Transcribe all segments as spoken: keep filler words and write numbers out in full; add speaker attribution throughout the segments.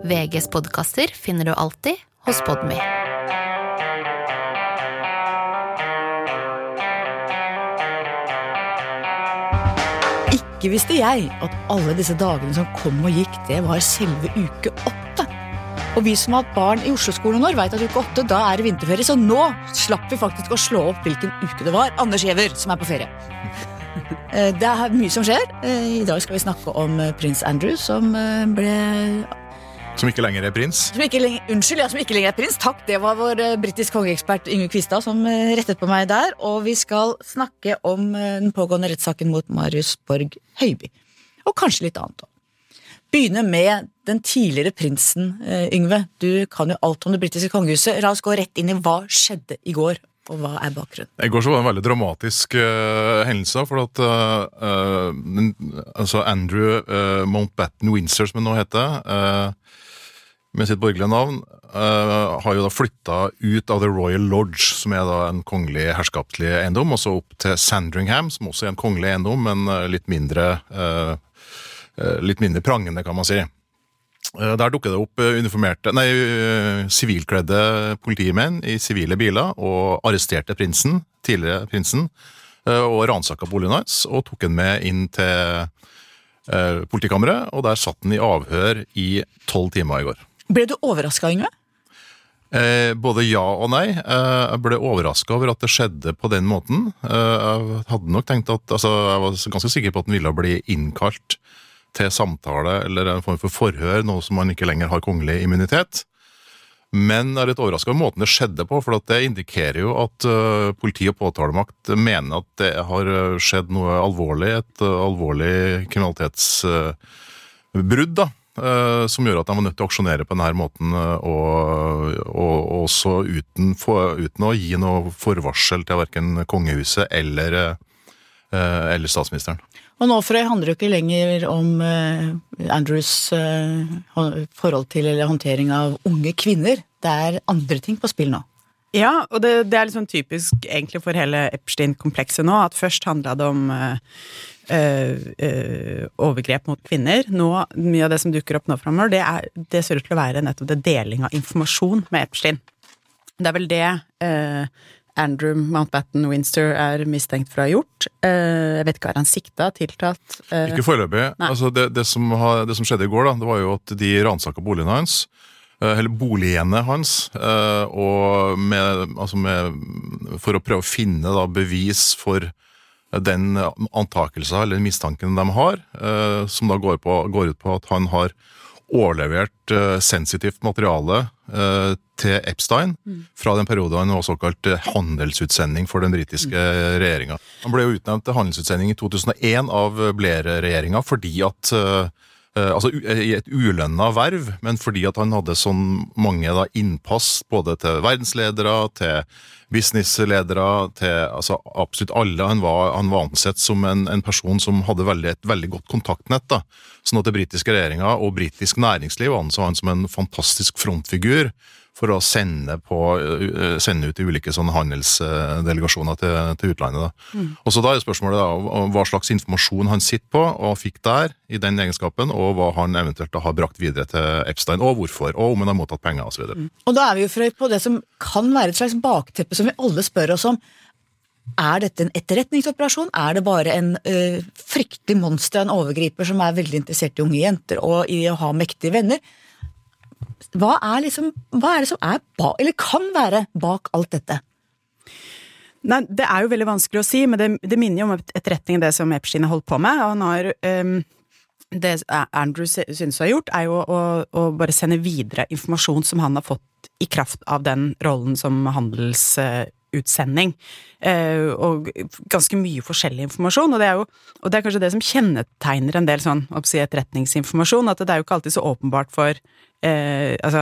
Speaker 1: V G's podcaster finner du alltid hos Podme.
Speaker 2: Ikke visste jeg at alle disse dagene som kom og gikk, det var selve uke åtte. Og vi som har hatt barn i Oslo-skolen nå vet at uke åtte, da er det vinterferie, så nå slapp vi faktisk å slå opp hvilken uke det var. Anders Giæver, som er på ferie. Det er mye som skjer. I dag skal vi snakke om prins Andrew, som ble...
Speaker 3: Som ikke lenger er prins.
Speaker 2: Som ikke lenger, unnskyld, ja, som ikke lenger er prins. Takk, det var vår britisk kongeekspert Yngve Kvistad som rettet på meg der. Og vi skal snakke om den pågående rettssaken mot Marius Borg Høiby. Og kanskje litt annet. Begynne med den tidligere prinsen, Yngve. Du kan jo alt om det britiske kongehuset. La oss gå rett inn i hva skjedde i går. Og hva er bakgrunnen?
Speaker 3: I går så var det en veldig dramatisk uh, hendelse, for at uh, uh, altså Andrew uh, Mountbatten Windsor, som det nå heter, uh, med sitt borgerlige navn, uh, har jo da flyttet ut av The Royal Lodge, som er da en kongelig herskapelig eiendom, og så opp til Sandringham, som også er en kongelig eiendom, men uh, litt mindre uh, uh, litt mindre prangende, kan man si. Der dukket det opp uniformerte, nei, sivilkledde politimenn i sivile biler og arresterte prinsen, tidligere prinsen, og ransakket boligen hans, og tok han med inn til eh, politikammeret, og der satt han i avhør i tolv timer i går.
Speaker 2: Ble du overrasket, Yngve?
Speaker 3: Eh, både ja og nei. Eh, jeg ble overrasket over at det skjedde på den måten. Eh, jeg hadde nok tenkt at, altså, jeg var ganske sikker på at han ville bli innkalt til samtale eller en form for forhør, noe som man ikke lenger har kongelig immunitet. Men jeg er litt overrasket over måten det skjedde på, for det indikerer jo at uh, politi og påtalemakt mener at det har skjedd noe alvorlig, et uh, alvorlig kriminalitetsbrudd, uh, da, uh, som gjør at de var nødt til å aksjonere på denne måten, uh, og, og også uten, for, uten å gi noe forvarsel til hverken kongehuset eller, uh, eller statsministeren.
Speaker 2: Og nå for det handler jo ikke lenger om uh, Andrews uh, forhold til eller håndtering av unge kvinner. Det er andre ting på spill nå.
Speaker 4: Ja, og det, det er litt sånn typisk egentlig for hele Epstein-komplekset nå, at først handlet det om uh, uh, uh, overgrep mot kvinner. Nå, mye av det som dukker opp nå fremover, det, er, det ser ut til å være nettopp det deling av informasjon med Epstein. Det er vel det... Uh, Andrew Mountbatten Windsor er mistenkt for å ha gjort. Uh, jeg vet ikke, er han siktet, tiltatt? Uh,
Speaker 3: ikke foreløpig. Altså det, det, som har, det som skjedde i går, da, det var jo at de ransakket boligen hans, uh, eller boligene hans, uh, og med, altså med, for å prøve å finne da, bevis for den antakelsen eller mistanken de har, uh, som da går, på, går ut på at han har overlevert uh, sensitivt materiale uh, til Epstein fra den perioden han var såkalt handelsutsending for den britiske regjeringen. Han ble jo utnevnt til handelsutsending i to tusen og en av Blair-regjeringen fordi at, uh, altså i et ulønnet verv, men fordi at han hadde sånn mange da, innpass både til verdensledere, til businessledere, til altså, absolutt alle. Han var, han var ansett som en, en person som hadde veldig, et veldig godt kontaktnett, da. Sånn at det britiske regjeringen og britisk næringsliv anså han som en fantastisk frontfigur for å sende, på, sende ut i ulike sånne handelsdelegasjoner til, til utlandet. Da. Mm. Og så da er spørsmålet da, hva slags informasjon han sitter på og fikk der i den egenskapen, og hva han eventuelt har brakt videre til Epstein, og hvorfor, og om han har mottatt penger og så videre.
Speaker 2: Mm. Og da er vi jo på det som kan være et slags bakteppe som vi alle spør oss om. Er dette en etterretningsoperasjon? Er det bare en øh, fryktelig monster, en overgriper som er veldig interessert i unge jenter og i å ha mektige venner? Hva er, liksom, hva er det som er bak, eller kan være bak alt dette?
Speaker 4: Nei, det er jo veldig vanskelig å si, men det, det minner jo om etterretningen det som Epstein har holdt på med, og han har, um, det Andrew synes å ha gjort, er jo å, å bare sende videre informasjon som han har fått i kraft av den rollen som handelsutsending, uh, og ganske mye forskjellig informasjon, og det er jo, og det er kanskje det som kjennetegner en del sånn, oppsi etterretningsinformasjon, at det er jo ikke alltid så åpenbart for Eh, altså,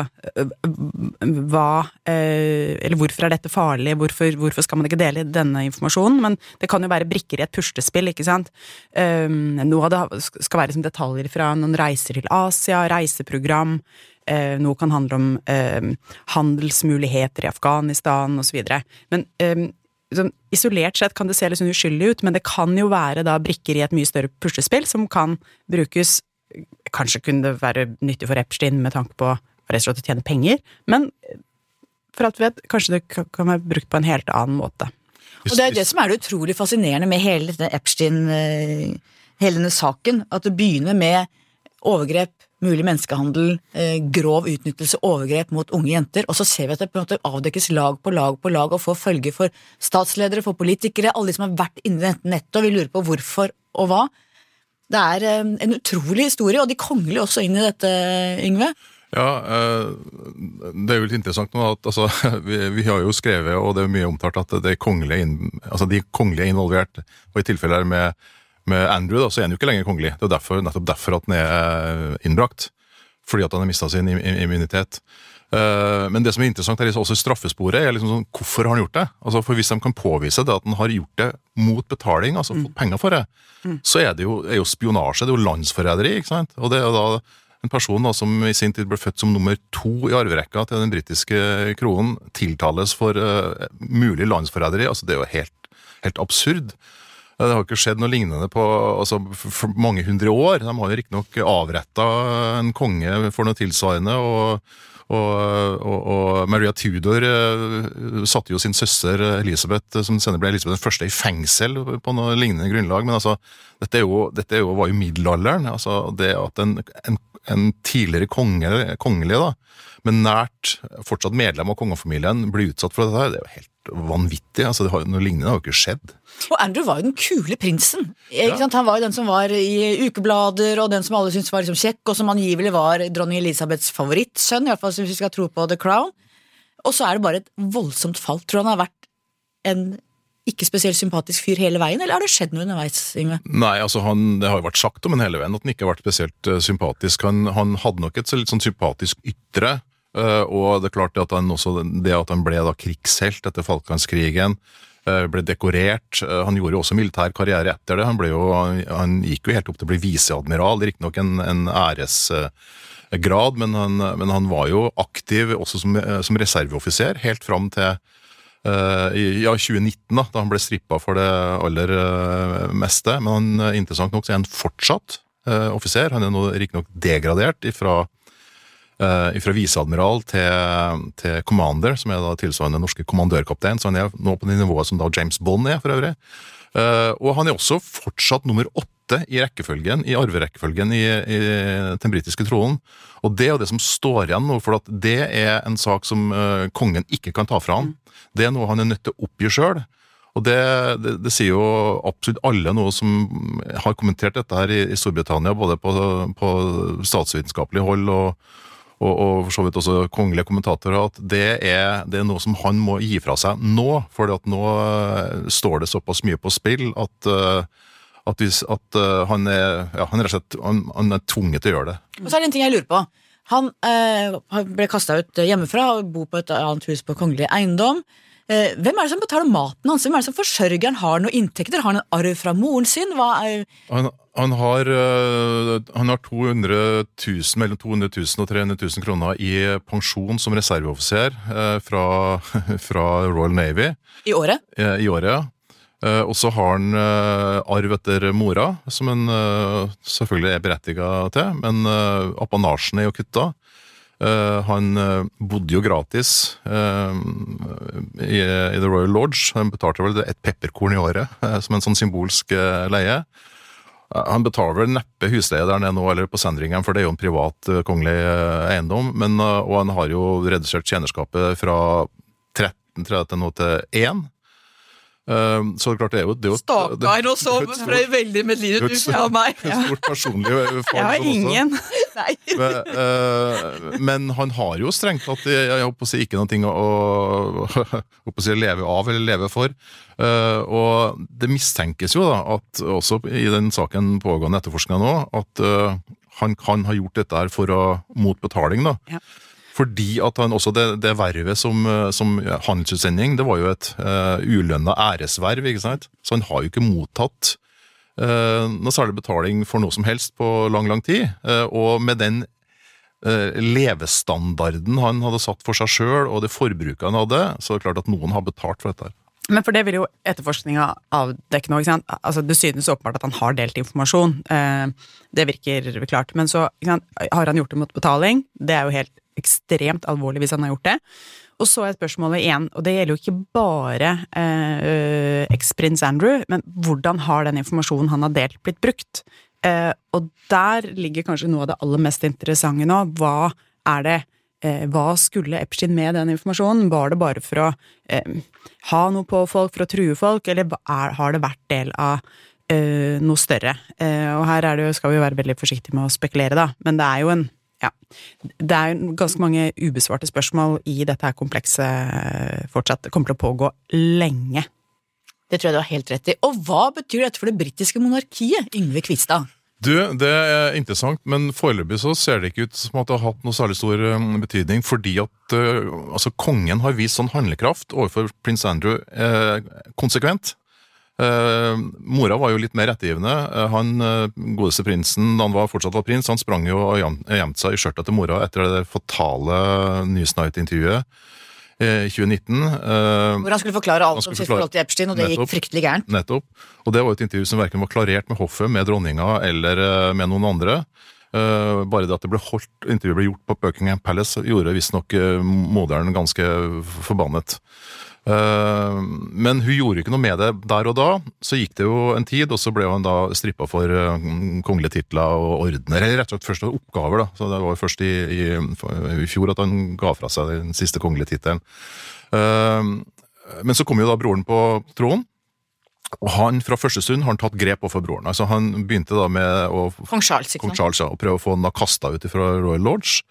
Speaker 4: hva, eh, eller hvorfor er dette farlig, hvorfor, hvorfor skal man ikke dele denne informasjonen, men det kan jo være brikker i et puslespill, ikke sant? Eh, noe av det skal være som detaljer fra noen reiser til Asia, reiseprogram, eh, noe kan handle om eh, handelsmuligheter i Afghanistan og så videre, men eh, sånn, isolert sett kan det se litt sånn uskyldig ut, men det kan jo være da brikker i et mye større puslespill som kan brukes kanskje kunne det være nyttig for Epstein med tanke på rett og slett å tjene penger, men for at vi vet, kanskje det kan være brukt på en helt annen måte.
Speaker 2: Og det er det som er det utrolig fascinerende med hele denne Epstein, hele denne saken, at det begynner med overgrep, mulig menneskehandel, grov utnyttelse, overgrep mot unge jenter, og så ser vi at det på en måte avdekkes lag på lag på lag, og får følge for statsledere, for politikere, alle de som har vært inne i dette nettet, og vi lurer på hvorfor og hva. Det er en utrolig historie, og de kongler også inn i dette, Yngve.
Speaker 3: Ja, det er jo litt interessant nå at altså, vi, vi har jo skrevet, og det er mye omtalt, at det er kongelige, inn, altså de kongelige involvert, og i tilfelle med Med Andrew da, så er han jo ikke lenger kongelig. Det er derfor, nettopp derfor at han er innbrakt. Fordi at han har mistet sin immunitet. Uh, men det som er interessant er også straffesporet, er liksom sånn, hvorfor har han gjort det? Altså, for hvis de kan påvise det at han har gjort det mot betaling, altså fått penger for det, mm. så er det jo, er jo spionasje, det er jo landsforræderi, ikke sant? Og det er jo da en person da, som i sin tid ble født som nummer to i arverekka til den britiske kronen, tiltales for uh, mulig landsforræderi. Altså, det er jo helt, helt absurd. Det har ikke skjedd noe lignende på altså, for mange hundre år. De har jo riktig nok avrettet en konge for noe tilsvarende, og, og, og, og Maria Tudor uh, satte jo sin søster Elisabeth, som senere ble Elisabeth den første, i fengsel på noe lignende grunnlag. Men altså, dette, er jo, dette er jo, var jo middelalderen. Altså, det at en, en, en tidligere konge, kongelig, da, men nært fortsatt medlem av kongefamilien blir utsatt for dette her, det er jo helt vanvittig. Altså, det har, noe lignende har jo ikke skjedd.
Speaker 2: Og Andrew var jo den kule prinsen. Ikke sant? Han var jo den som var i ukeblader, og den som alle syntes var liksom kjekk, og som angivelig var dronning Elisabeths favorittsønn, i hvert fall hvis vi skal tro på The Crown. Og så er det bare et voldsomt fall. Tror du han har vært en ikke spesielt sympatisk fyr hele veien, eller har det skjedd noe underveis, Yngve?
Speaker 3: Nei, altså han, det har jo vært sagt om en hele veien at han ikke har vært spesielt uh, sympatisk. Han, han hadde nok et så litt sånn sympatisk ytre, uh, og det er klart at han også, det at han ble da krigshelt etter Falklandskrigen, uh, ble dekorert. Uh, han gjorde jo også militær karriere etter det. Han, ble jo, han, han gikk jo helt opp til å bli viseadmiral, riktig nok en, en æresgrad, uh, men, han, men han var jo aktiv også som, uh, som reserveoffiser, helt fram til Uh, i ja, tjue nitten da, da han ble strippet for det aller uh, meste, men han, uh, interessant nok så er han fortsatt uh, offiser. Han er nå riktig nok degradert ifra, uh, ifra viseadmiral til, til commander, som er da tilsvarende norske kommandørkaptein, så han er nå på det nivået som da James Bond er for øvrig. Uh, og han er også fortsatt nummer åtte i rekkefølgen, i arverekkefølgen i, i den britiske tronen, og det er jo det som står igjen nå, for at det er en sak som uh, kongen ikke kan ta fra han. Det er noe han er nødt til å oppgi selv, og det, det, det sier jo absolutt alle noe som har kommentert dette her i, i Storbritannia, både på, på statsvitenskapelig hold og, og, og for så vidt også kongelige kommentatorer, at det er, det er noe som han må gi fra seg nå, for at nå står det såpass mye på spill at, at, hvis, at han, er, ja, han, er rett og slett, han, han er tvunget til å gjøre det.
Speaker 2: Og så er det en ting jeg lurer på. Han eh, ble kastet ut hjemmefra og bor på et annet hus på kongelig eiendom. Eh, hvem er det som betaler maten hans? Hvem er det som forsørger han? Har noen inntekter? Har han en arv fra moren sin? Hva er...
Speaker 3: han, han har, uh, han har to hundre tusen, mellom to hundre tusen og tre hundre tusen kroner i pensjon som reserveoffiser uh, fra, fra Royal Navy.
Speaker 2: I året?
Speaker 3: Uh, I året, ja. Uh, og så har han uh, arv etter mora, som han uh, selvfølgelig er berettiget til, men uh, apanasjen er jo kuttet. Uh, han uh, bodde jo gratis uh, i, i The Royal Lodge. Han betalte vel et pepperkorn i året, uh, som en sånn symbolsk uh, leie. Uh, han betaler vel neppe husleie der nede nå, eller på Sandringham, for det er jo en privat uh, kongelig uh, eiendom, men, uh, og han har jo redusert tjenerskapet fra tretten til nå til én. Uh, så det er klart det er jo det er jo,
Speaker 2: Stakkar, og så ble jeg veldig medlidet ut fra meg.
Speaker 3: Et stort personlig fall.
Speaker 4: Jeg har ingen.
Speaker 2: Nei.
Speaker 3: Men, uh, men han har jo strengt at jeg, jeg håper å si ikke noe ting å, å, å si leve av eller leve for. Uh, og det mistenkes jo da at også i den saken pågående etterforskningen nå, at uh, han kan ha gjort dette her for å mot betaling da. Ja. Fordi at han også, det, det vervet som, som handelsutsending, det var jo et uh, ulønnet æresverv, ikke sant? Så han har jo ikke mottatt uh, noe særlig betaling for noe som helst på lang, lang tid. Uh, og med den uh, levestandarden han hadde satt for seg selv, og det forbruket han hadde, så er det klart at noen har betalt for dette.
Speaker 4: Men for det vil jo etterforskninga avdekke nå, ikke sant? Altså, det synes åpenbart at han har delt informasjon. Eh, det virker klart. Men så ikke sant? Har han gjort det mot betaling? Det er jo helt ekstremt alvorlig hvis han har gjort det. Og så er spørsmålet igjen, og det gjelder jo ikke bare eh, eks-prins Andrew, men hvordan har den informasjonen han har delt blitt brukt? Eh, og der ligger kanskje noe av det aller mest interessante nå. Hva er det Eh, hva skulle Epstein med den informasjonen? Var det bare for å eh, ha noe på folk, for å true folk, eller er, har det vært del av eh, noe større? Eh, og her er det jo, skal vi jo være veldig forsiktige med å spekulere da, men det er jo en, ja, det er jo ganske mange ubesvarte spørsmål i dette her komplekset fortsatt. Det kommer til å pågå lenge.
Speaker 2: Det tror jeg du har helt rett i. Og hva betyr dette for det britiske monarkiet, Yngve Kvistad?
Speaker 3: Du, det er interessant, men foreløpig så ser det ikke ut som at det har hatt noe særlig stor betydning, fordi at uh, altså, kongen har vist sånn handlekraft overfor prins Andrew eh, konsekvent. Eh, mora var jo litt mer rettigivende. Eh, han, uh, godeste prinsen, da han var fortsatt var prins, han sprang jo og gjemt seg i skjørtet til mora etter det fatale Newsnight-intervjuet i tjue nitten. Uh,
Speaker 2: Hvor han skulle forklare alt om sitt forhold til Epstein, og det
Speaker 3: nettopp,
Speaker 2: gikk fryktelig gærent.
Speaker 3: Nettopp. Og det var et intervju som hverken var klarert med hoffet, med dronninga eller uh, med noen andre. Uh, bare det at det ble holdt, intervjuet ble gjort på Buckingham Palace, gjorde visstnok uh, moderen ganske forbannet. Uh, men hun gjorde ikke noe med det der og da. Så gikk det jo en tid, og så ble hun da strippet for uh, kongelige titler og ordner, eller rett og slett først oppgaver da. Så det var først i, i, i fjor at han ga fra seg den siste kongelige titelen. Uh, men så kom jo da broren på tronen, og han fra første stund har han tatt grep overfor broren. Altså han begynte da med å,
Speaker 2: Kong Charles, ikke sant?
Speaker 3: Kong Charles, ja, og prøve å få han da kastet ut fra Royal Lodge.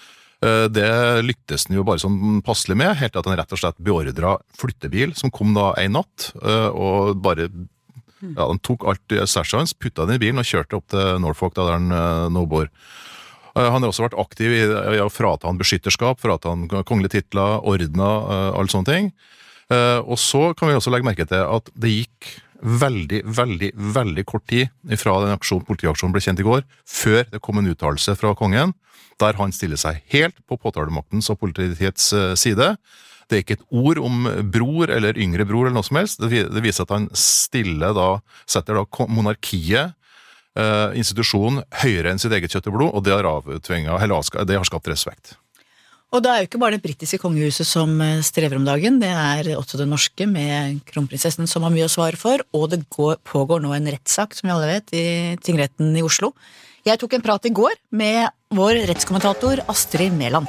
Speaker 3: Det lyktes han jo bare sånn passelig med, helt at han rett og slett beordret flyttebil, som kom da en natt, og bare, ja, han tok alt stæsjet hans, puttet den i bilen og kjørte opp til Norfolk, da der han nå bor. Han har også vært aktiv i, i å frata han beskytterskap, frata han kongelige titler, ordner, alle sånne ting. Og så kan vi også legge merke til at det gikk veldig, veldig, veldig kort tid fra den aksjon, politiaksjonen ble kjent i går, før det kom en uttalelse fra kongen, der han stiller seg helt på påtalemaktens og politiets side. Det er ikke et ord om bror eller yngre bror eller noe som helst. Det viser at han stiller da, setter da monarkiet, eh, institusjonen, høyere enn sitt eget kjøtt og blod, og det har avtvinget, eller det har skapt respekt.
Speaker 2: Og det er jo ikke bare det britiske kongehuset som strever om dagen, det er også det norske med kronprinsessen som har mye å svare for, og det går, pågår nå en rettssak, som vi alle vet, i tingretten i Oslo. Jeg tok en prat i går med vår rettskommentator Astrid Mæland.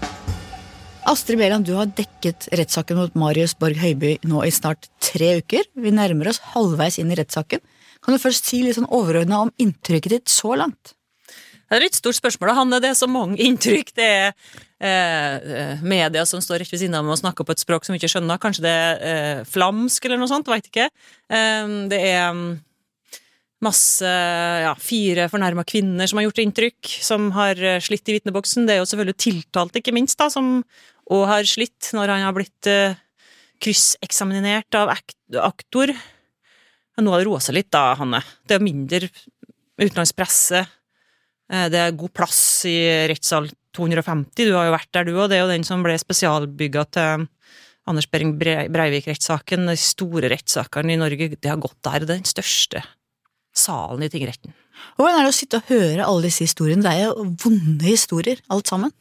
Speaker 2: Astrid Mæland, du har dekket rettssaken mot Marius Borg Høiby nå i snart tre uker. Vi nærmer oss halvveis inn i rettssaken. Kan du først si litt sånn overordnet om inntrykket ditt så langt?
Speaker 5: Det er et stort spørsmål. Han er det så mange inntrykk. Det er eh, media som står rett ved siden av med å snakke på et språk som vi ikke skjønner. Kanskje det er eh, flamsk eller noe sånt, vet ikke. Eh, det er masse, ja, fire fornærmet kvinner som har gjort inntrykk, som har slitt i vitneboksen. Det er jo selvfølgelig tiltalt, ikke minst, da, som også har slitt når han har blitt eh, krysseksaminert av aktor. Nå har det roet seg litt da, Hanne. Det er mindre utenlandspresse. Det er god plass i rettssal to hundre og femti, du har jo vært der du, og det er jo den som ble spesialbygget til Anders Behring Breivik-rettssaken, de store rettssakene i Norge, det har gått der, det er den største salen i tingretten.
Speaker 2: Hvordan er det å sitte og høre alle disse historiene? Det er jo vonde historier, alt sammen.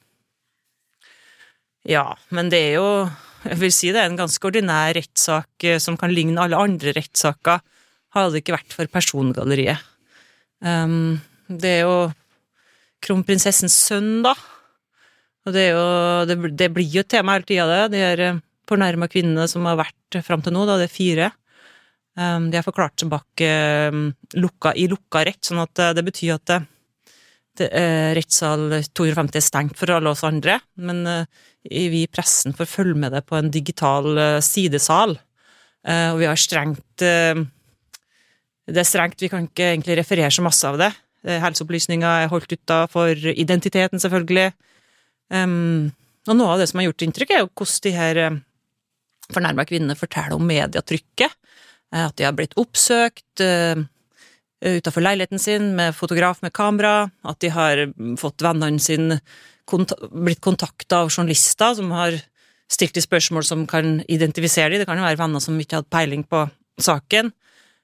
Speaker 5: Ja, men det er jo, jeg vil si det er en ganske ordinær rettssak som kan ligne alle andre rettssaker, hadde det ikke vært for persongalleriet. Um, det er jo kronprinsessens sønn, da. Og det er jo, det, det blir jo et tema hele tiden, det. De er fornærmet kvinnene som har vært frem til nå, da, det er fire. Um, de har forklart seg bak um, lukka, i lukka rett, sånn at det betyr at det, det, uh, rettssal to hundre og femti er stengt for alle oss andre, men uh, vi i pressen får følge med det på en digital uh, sidesal. Uh, og vi har strengt, uh, det er strengt, vi kan ikke egentlig referere så masse av det. Helseopplysninger er holdt ut av for identiteten selvfølgelig. Um, og noe av det som har gjort inntrykk er jo hvordan de her uh, fornærmet kvinnene forteller om mediatrykket, uh, at de har blitt oppsøkt uh, utenfor leiligheten sin med fotograf med kamera, at de har fått vennene sin kont- blitt kontaktet av journalister som har stilt de spørsmål som kan identifisere de. Det kan jo være venner som ikke hadde peiling på saken.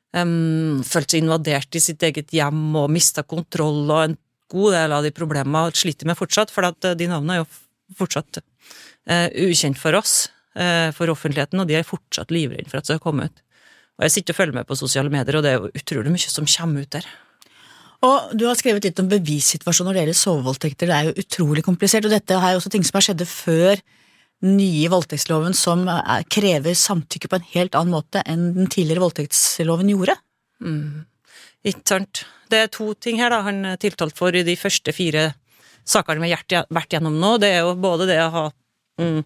Speaker 5: Um, følt seg invadert i sitt eget hjem og mistet kontroll, og en god del av de problemene sliter med fortsatt, for at de navnene er jo fortsatt uh, ukjent for oss, uh, for offentligheten, og de er fortsatt livredde for at det skal komme ut. Og jeg sitter og følger med på sosiale medier, og det er jo utrolig mye som kommer ut der.
Speaker 2: Og du har skrevet litt om bevissituasjonen når det gjelder sovevoldtekter. Det er jo utrolig komplisert, og dette er jo også ting som har skjedd før nye voldtektsloven, som er, krever samtykke på en helt annen måte enn den tidligere voldtektsloven gjorde.
Speaker 5: Mm. Ikke sant. Det er to ting her da, han er tiltalt for i de første fire sakene vi har vært gjennom nå. Det er jo både det å ha mm,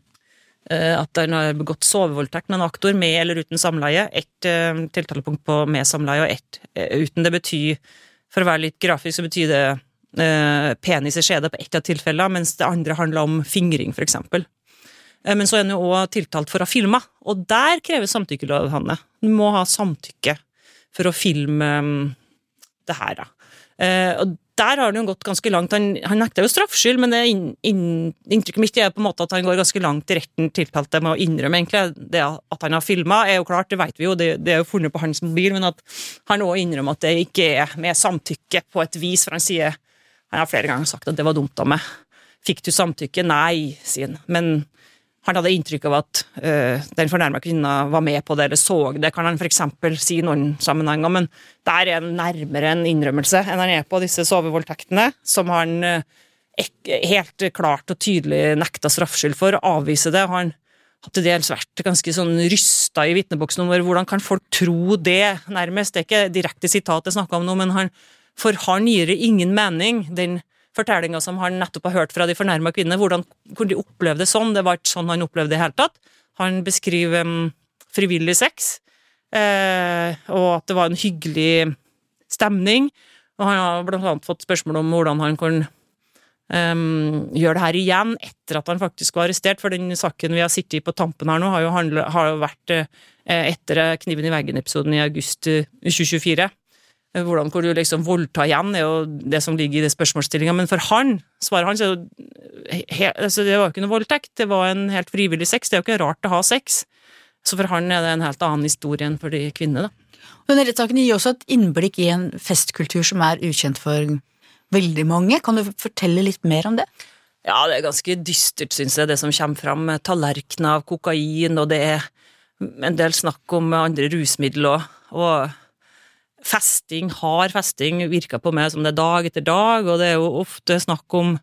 Speaker 5: at han har begått sovevoldtekt med en aktor med eller uten samleie, ett uh, tiltalepunkt på med samleie og ett uh, uten. Det betyr, for å være litt grafisk, så betyr det uh, penis i skjede på ett av tilfellene, mens det andre handler om fingring, for eksempel. Uh, men så er han jo også tiltalt for å ha filmet, og der krever samtykkelov, Hanne. Du må ha samtykke for å filme um, det her, da. Uh, og der har han jo gått ganske langt. Han, han nekter jo straffskyld, men det inn, inn, inntrykket mitt er på en måte at han går ganske langt i retten tiltalte med å innrømme egentlig. Det at han har filmet er jo klart, det vet vi jo, det, det er jo funnet på hans mobil, men at han også innrømmer at det ikke er med samtykke på et vis, for han sier, han har flere ganger sagt at det var dumt av meg. Fikk du samtykke? Nei, sier han. Men han hadde inntrykk av at uh, den fornærmede kvinnen var med på det, eller så det, kan han for eksempel si i noen sammenhenger, men der er han nærmere en innrømmelse enn han er på disse sovevoldtektene, som han uh, ek- helt klart og tydelig nekta straffskyld for, å avvise det. Han har til dels vært ganske sånn rystet i vitneboksen om hvordan kan folk tro det, nærmest. Det er ikke direkte sitat jeg snakker om nå, men han, for han gir det ingen mening, den fortellinga som han nettopp har hørt fra de fornærmede kvinnene, hvordan kunne de oppleve det sånn? Det var ikke sånn han opplevde det helt tatt. Han beskriver um, frivillig sex, eh, og at det var en hyggelig stemning, og han har blant annet fått spørsmål om hvordan han kan um, gjøre det her igjen etter at han faktisk var arrestert, for den saken vi har sittet i på tampen her nå har jo, handlet, har jo vært eh, etter kniven i veggen-episoden i august tjue tjuefire. Hvordan kunne du liksom voldta igjen er jo det som ligger i det spørsmålsstillingen, men for han, svaret hans er jo he, altså det var jo ikke noe voldtekt, det var en helt frivillig sex, det er jo ikke rart å ha sex, så for han er det en helt annen historie enn for de kvinnene da.
Speaker 2: Denne rettssaken gir også et innblikk i en festkultur som er ukjent for veldig mange. Kan du fortelle litt mer om det?
Speaker 5: Ja, det er ganske dystert, synes jeg, det som kommer fram, tallerkener av kokain, og det er en del snakk om andre rusmidler og, og festing, hard festing virker på meg som det er dag etter dag, og det er jo ofte snakk om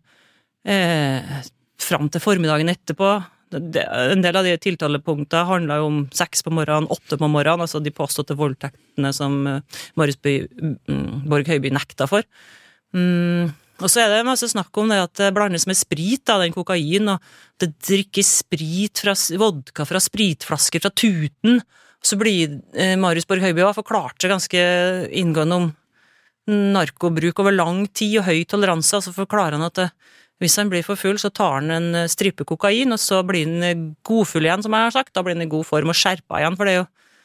Speaker 5: eh, fram til formiddagen etterpå. Det, en del av de tiltalepunktene handler jo om seks på morgenen, åtte på morgenen, altså de påståtte voldtektene som eh, Marius Borg Høiby nekta for. Mm, og så er det masse snakk om det at det blandes med sprit, da, den kokain, og det drikkes sprit fra vodka fra spritflasker fra tuten. Så blir eh, Marius Borg Høiby har forklart seg ganske inngående om narkobruk over lang tid og høy toleranse, og så forklarer han at eh, hvis han blir for full, så tar han en stripe kokain, og så blir han godfull igjen, som jeg har sagt, da blir han i god form og skjerpa igjen, for det er jo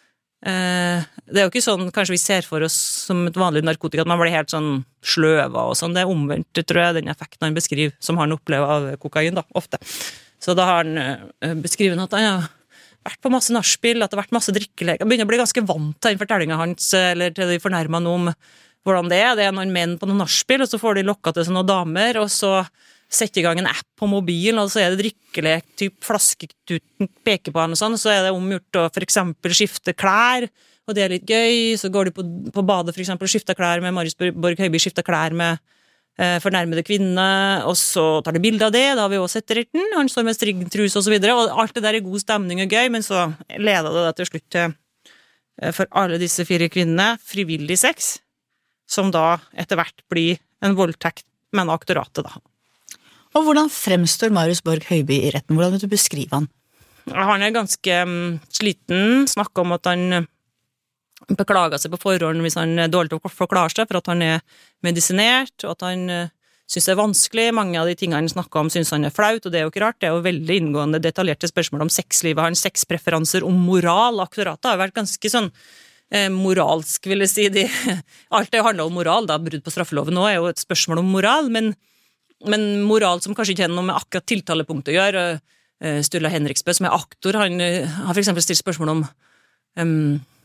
Speaker 5: eh, det er jo ikke sånn kanskje vi ser for oss som et vanlig narkotika, at man blir helt sånn sløva og sånn, det er omvendt, tror jeg, den effekten han beskriver, som han opplever av kokain da, ofte. Så da har han eh, beskrivet at han ja, vært på masse nachspiel, at det har vært masse drikkelek. Han begynner å bli ganske vant til den fortellingen hans, eller til de fornærmede noe om hvordan det er. Det er noen menn på noen nachspiel, og så får de lokket til seg noen damer, og så setter i gang en app på mobilen, og så er det drikkelek, typ flasketuten peker på han og sånn, og så er det omgjort å for eksempel skifte klær, og det er litt gøy, så går de på, på badet for eksempel og skifter klær med Marius Borg Høiby, skifter klær med fornærmede kvinne, og så tar de bilder av det, da har vi også sett retten, han står med striggtrus og så videre, og alt det der er god stemning og gøy, men så leder det da til slutt til, for alle disse fire kvinnene, frivillig sex, som da etter hvert blir en voldtekt med en aktoratet da.
Speaker 2: Og hvordan fremstår Marius Borg Høiby i retten? Hvordan vil du beskrive han?
Speaker 5: Han er ganske um, sliten, snakker om at han beklager seg på forhånd hvis han er dårlig til å forklare seg, for at han er medisinert, og at han uh, synes det er vanskelig. Mange av de tingene han snakker om synes han er flaut, og det er jo ikke rart. Det er jo veldig inngående detaljerte spørsmål om sexlivet, hans sexpreferanser, om moral. Akkurat det har vært ganske sånn eh, moralsk, vil jeg si. De, alt det handler om moral, da, brudd på straffeloven nå er jo et spørsmål om moral, men, men moral som kanskje ikke har noe med akkurat tiltalepunkt å gjøre, Sturla Henriksbø, som er aktor, han har for eksempel stilt spørsmål om um,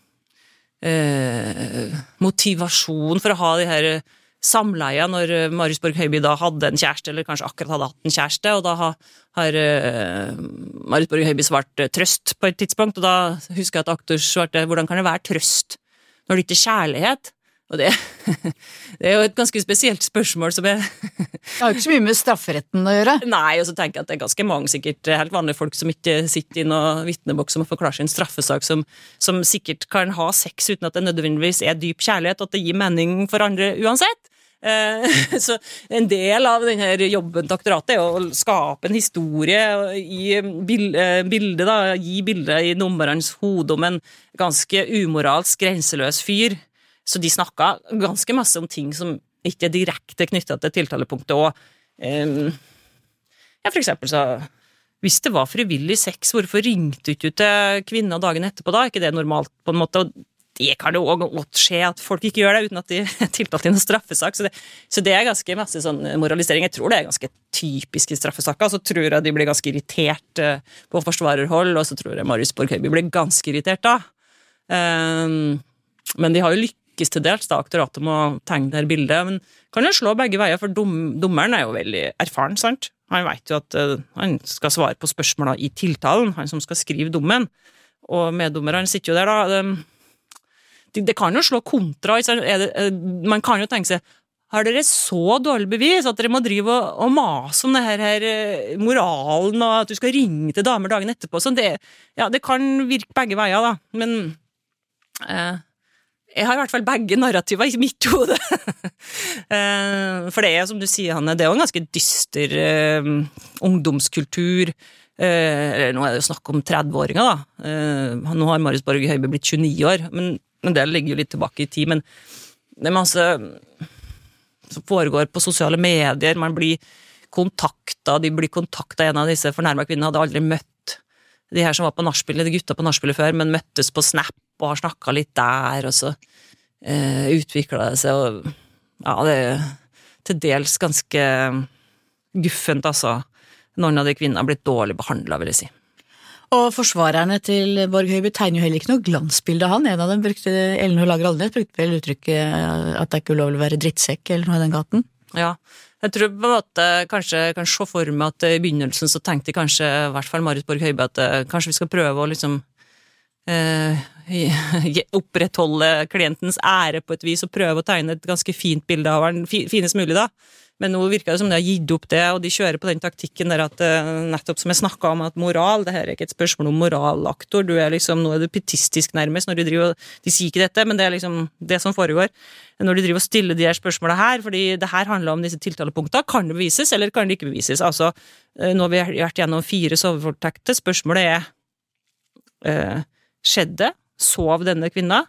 Speaker 5: uh, motivasjon for å ha de her samleia når Marius Borg Høiby da hadde en kjæreste, eller kanskje akkurat hadde hatt en kjæreste, og da har, har uh, Marius Borg Høiby svart uh, trøst på et tidspunkt, og da husker jeg at aktor svarte, hvordan kan det være trøst når det ikke er kjærlighet? Og det, det er jo et ganske spesielt spørsmål som er
Speaker 2: Det har jo ikke så mye med strafferetten å gjøre.
Speaker 5: Nei, og så tenker jeg at det er ganske mange sikkert helt vanlige folk som ikke sitter i noen vittneboks som forklarer sin straffesak, som, som sikkert kan ha sex uten at det nødvendigvis er dyp kjærlighet, og at det gir mening for andre uansett. Eh, så en del av denne jobben til aktoratet er å skape en historie i bildet, da, gi bildet i nummerens hode om en ganske umoralsk, grenseløs fyr. Så de snakket ganske masse om ting som ikke er direkte knyttet til tiltalepunktet, og um, ja, for eksempel så, hvis det var frivillig sex, hvorfor ringte du ikke til kvinner dagen etterpå da? Er ikke det normalt på en måte? Og det kan jo også godt skje at folk ikke gjør det uten at de er tiltalt i en straffesak, så det, så det er ganske masse sånn moralisering. Jeg tror det er ganske typiske straffesaker, så tror jeg de blir ganske irritert på forsvarerhold, og så tror jeg Marius Borg Høiby blir ganske irritert da. Um, men de har jo lykkes til dels da, aktoratet må tegne det her bildet, men kan jo slå begge veier, for dom, dommeren er jo veldig erfaren, sant? Han vet jo at uh, han skal svare på spørsmålene i tiltalen, han som skal skrive dommen, og meddommeren sitter jo der da, det, det kan jo slå kontra, er det, man kan jo tenke seg, har dere så dårlig bevis at dere må drive og, og mase om det her, her moralen, og at du skal ringe til damer dagen etterpå, så det, ja, det kan virke begge veier da, men eh, jeg har i hvert fall begge narrativer i mitt hode. For det er, som du sier, Hanne, det er jo en ganske dyster uh, ungdomskultur. Uh, nå er det jo snakk om tretti-åringer, da. Uh, nå har Marius Borg Høiby blitt tjueni år, men, men det ligger jo litt tilbake i tid. Men det er masse som foregår på sosiale medier. Man blir kontaktet, de blir kontaktet. En av disse fornærmede kvinnene hadde aldri møtt de her som var på nachspielet, de gutta på nachspielet før, men møttes på Snap og har snakket litt der, og så eh, utviklet det seg, og ja, det er til dels ganske guffent, altså. Noen av de kvinnene har blitt dårlig behandlet, vil jeg si.
Speaker 2: Og forsvarerne til Borg Høiby tegner jo heller ikke noe glansbilde av han. En av dem brukte, Elinor Lager Alnes, brukte vel uttrykket at det er ikke ulovlig å være drittsekk, eller noe i den gaten.
Speaker 5: Ja, jeg tror på en måte kanskje kan se for meg at i begynnelsen så tenkte jeg kanskje, i hvert fall Marius Borg Høiby, at kanskje vi skal prøve å liksom eh, opprettholde klientens ære på et vis og prøve å tegne et ganske fint bilde av han, finest mulig da. Men nå virker det som de har gitt opp det, og de kjører på den taktikken der at nettopp som jeg snakket om, at moral, det her er ikke et spørsmål om moralaktor, du er liksom, nå er du pietistisk nærmest når du driver, de sier ikke dette, men det er liksom det som foregår. Når du driver og stiller de her spørsmålene her, fordi det her handler om disse tiltalepunktene, kan det bevises, eller kan det ikke bevises? Altså, nå har vi vært gjennom fire sovevoldtekter, spørsmålet er, eh, skjedde, sov denne kvinna,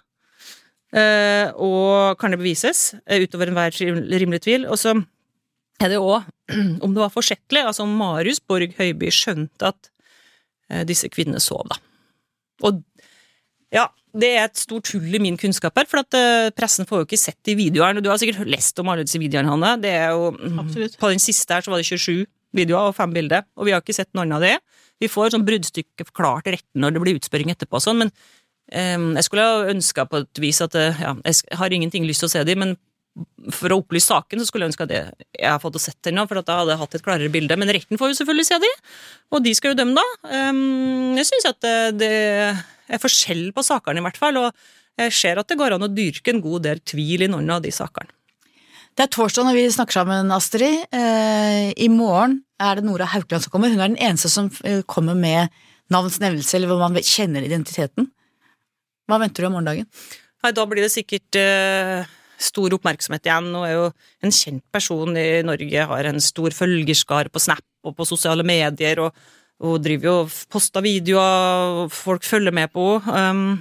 Speaker 5: eh, og kan det bevises, utover enhver rimelig tvil, og så er det også, om det var forsettlig, altså om Marius Borg Høiby skjønte at eh, disse kvinnene sov da. Og ja, det er et stort hull i min kunnskap her, for at eh, pressen får jo ikke sett de videoene, og du har sikkert lest om alle disse videoene, Hanne. Det er jo,
Speaker 2: absolutt.
Speaker 5: På den siste her så var det tjuesju videoer og fem bilder, og vi har ikke sett noen av det. Vi får sånn bruddstykke forklart i retten når det blir utspørring etterpå og sånn, men eh, jeg skulle ha ønsket på et vis at, eh, ja, jeg har ingenting lyst til å se dem, men for å opplyse saken så skulle jeg ønske at jeg, jeg har fått å sett den nå, for at jeg hadde hatt et klarere bilde, men retten får jo selvfølgelig se de, og de skal jo dømme da. Um, jeg synes at det, det er forskjell på sakene i hvert fall, og jeg ser at det går an å dyrke en god del tvil i noen av de sakene.
Speaker 2: Det er torsdag når vi snakker sammen, Astrid. Eh, I morgen er det Nora Haukeland som kommer. Hun er den eneste som kommer med navnsnevnelse, eller hvor man kjenner identiteten. Hva venter du om morgendagen?
Speaker 5: Nei, da blir det sikkert uh, stor oppmerksomhet igjen. Nå er jo en kjent person i Norge, har en stor følgerskar på Snap og på sosiale medier, og, og driver jo poster videoer, og folk følger med på. Um,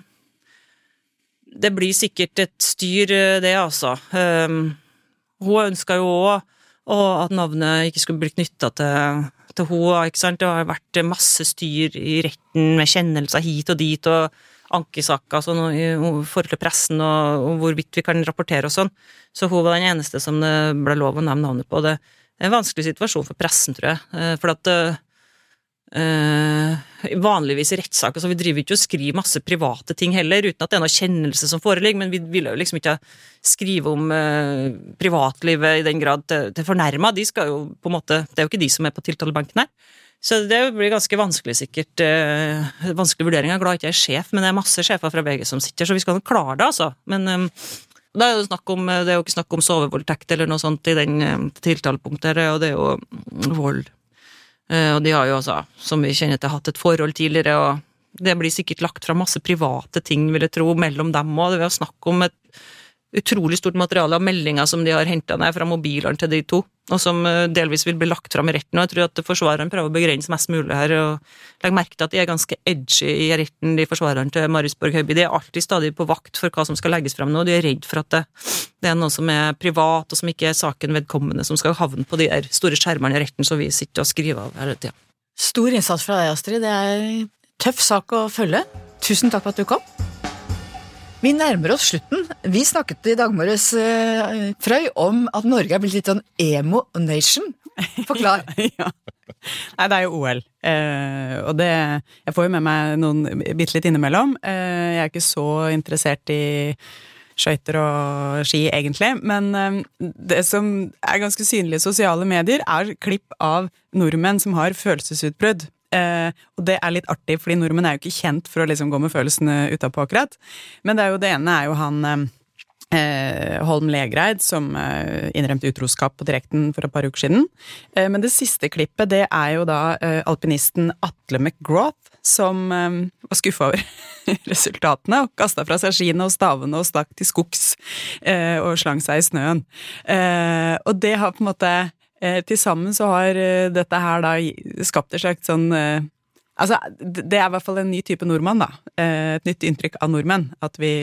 Speaker 5: det blir sikkert et styr, det altså. Um, hun ønsket jo også at navnet ikke skulle bli knyttet til, til henne, ikke sant? Det har vært masse styr i retten med kjennelser hit og dit, og ankesaker sånn, i forhold til pressen og, og hvorvidt vi kan rapportere og sånn. Så hun var den eneste som det ble lov å nevne navnet på. Det er en vanskelig situasjon for pressen, tror jeg. For at Uh, vanligvis i rettssaker, så vi driver ikke og skriver masse private ting heller, uten at det er noe kjennelse som foreligger, men vi vil jo liksom ikke skrive om uh, privatlivet i den grad til, til fornærma, de skal jo på en måte, det er jo ikke de som er på tiltalebanken her, så det blir ganske vanskelig sikkert, uh, vanskelig vurdering, jeg er glad ikke jeg er sjef, men det er masse sjefer fra V G som sitter, så vi skal nok klare det altså, men um, det er jo snakk om, det er jo ikke snakk om sovevoldtekt eller noe sånt i den uh, tiltalepunktet, og det er jo vold. Og de har jo også, som vi kjenner til, hatt et forhold tidligere, og det blir sikkert lagt fra masse private ting, vil jeg tro, mellom dem, og det er jo snakk om et utrolig stort materiale av meldinger som de har hentet ned fra mobilene til de to, og som delvis vil bli lagt fram i retten, og jeg tror at forsvareren prøver å begrense mest mulig her, og legge merke til at de er ganske edgy i retten, de forsvareren til Marius Borg Høiby, de er alltid stadig på vakt for hva som skal legges frem nå, de er redd for at det, det er noe som er privat, og som ikke er saken vedkommende, som skal havne på de der store skjermene i retten, så vi sitter og skriver av hele tiden.
Speaker 2: Stor innsats fra deg, Astrid, det er tøff sak å følge. Tusen takk for at du kom. Vi nærmer oss slutten. Vi snakket i dag morges, uh, Frøy, om at Norge er blitt litt sånn emo-nation. Forklar.
Speaker 4: Ja. Nei, det er jo O L. Eh, og det, jeg får jo med meg noen bitte litt innimellom. Eh, jeg er ikke så interessert i skøyter og ski egentlig, men eh, det som er ganske synlig i sosiale medier er klipp av nordmenn som har følelsesutbrudd. Eh, og det er litt artig, fordi nordmenn er jo ikke kjent for å liksom gå med følelsene utapå akkurat. Men det er jo det ene er jo han eh, Holm Legreid som eh, innrømte utroskap på direkten for et par uker siden. Eh, men det siste klippet, det er jo da eh, alpinisten Atle McGrath som eh, var skuffet over resultatene og kastet fra seg skiene og stavene og stakk til skogs eh, og slang seg i snøen. Eh, og det har på en måte Eh, til sammen så har eh, dette her da skapt et slags sånn eh, altså det er i hvert fall en ny type nordmann da, eh, et nytt inntrykk av nordmenn, at vi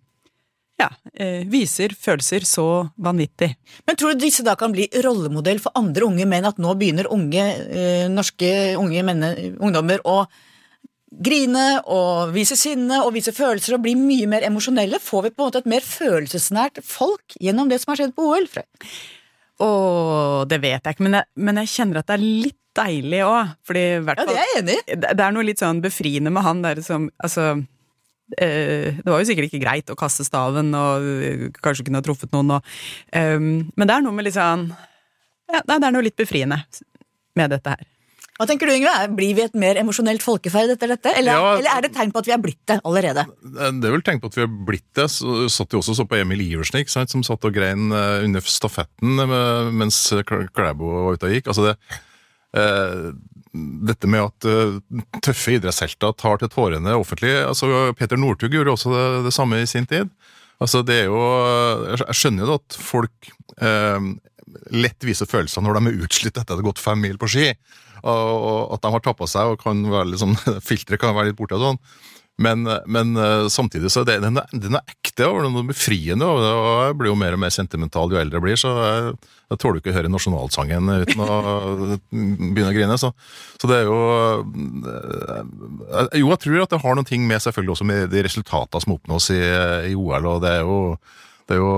Speaker 4: ja, eh, viser følelser så vanvittig.
Speaker 2: Men tror du disse da kan bli rollemodell for andre unge menn, at nå begynner unge, eh, norske unge menn, ungdommer å grine og vise sinne og vise følelser og bli mye mer emosjonelle? Får vi på en måte et mer følelsesnært folk gjennom det som har skjedd på O L, Frøy?
Speaker 4: Åh, det vet jeg ikke, men jeg, men jeg kjenner at det er litt deilig også, fordi i hvert fall,
Speaker 2: ja, det er jeg enig i.
Speaker 4: Det er noe litt sånn befriende med han der som, altså, eh, det var jo sikkert ikke greit å kaste staven, og kanskje kunne ha truffet noen, og, eh, men det er noe med litt sånn, ja, det er noe litt befriende med dette her.
Speaker 2: Hva tenker du, Yngve? Blir vi et mer emosjonelt folkeferd etter dette? Eller, ja, eller er det tegn på at vi har blitt det allerede?
Speaker 3: Det er vel tegn på at vi har blitt det. Så satt jo også så på Emil Iversen, ikke sant, som satt og grein under stafetten mens Klæbo var ute og gikk. Altså det, eh, dette med at uh, tøffe idrettshelter tar til tårene offentlig, altså Peter Northug gjorde også det, det samme i sin tid. Altså det er jo, jeg skjønner jo at folk eh, lett viser følelser når de er utslitt etter at det har gått fem mil på ski, og at de har tappet seg og kan være liksom, filtret kan være litt borte og sånn, men, men samtidig så er det, den, er, den er ekte og den er befriende, og jeg blir jo mer og mer sentimental jo eldre jeg blir, så jeg, jeg tåler ikke å høre nasjonalsangen uten å begynne å grine, så, så det er jo jo, jeg tror at det har noen ting med selvfølgelig også med de resultatene som oppnås i, i O L, og det er jo det er jo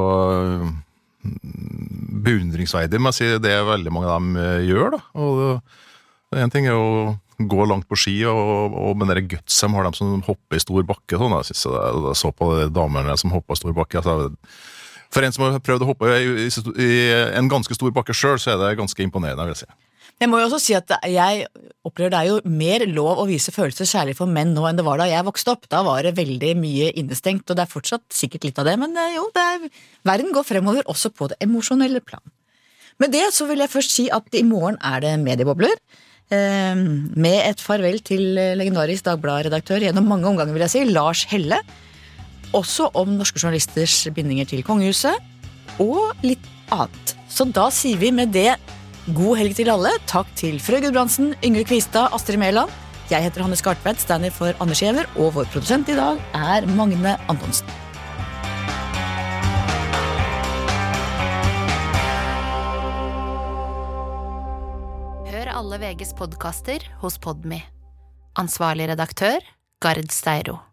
Speaker 3: beundringsverdig, men jeg sier det er veldig mange av dem gjør da, og en ting er å gå langt på ski, og, og med dere gutsen har de som hopper i stor bakke, sånn, jeg, synes jeg, jeg så på de damerne som hopper i stor bakke, altså, for en som har prøvd å hoppe i, i, i en ganske stor bakke selv, så er det ganske imponerende, vil jeg si.
Speaker 2: Jeg må jo også si at jeg opplever det er jo mer lov å vise følelser særlig for menn nå enn det var da jeg vokste opp. Da var det veldig mye innestengt, og det er fortsatt sikkert litt av det, men jo, det er, verden går fremover også på det emosjonelle plan. Med det så vil jeg først si at i morgen er det mediebobler, eh, med et farvel til legendarisk Dagbladet-redaktør gjennom mange omganger, vil jeg si, Lars Helle, også om norske journalisters bindinger til kongehuset, og litt annet. Så da sier vi med det god helg til alle. Takk til Frøy Gudbrandsen, Yngve Kvistad, Astrid Mæland. Jeg heter Hanne Skartveit, stander for Anders Giæver, og vår produsent i dag er Magne Antonsen.
Speaker 1: Hør alle V G's podcaster hos Podme. Ansvarlig redaktør, Gard Steiro.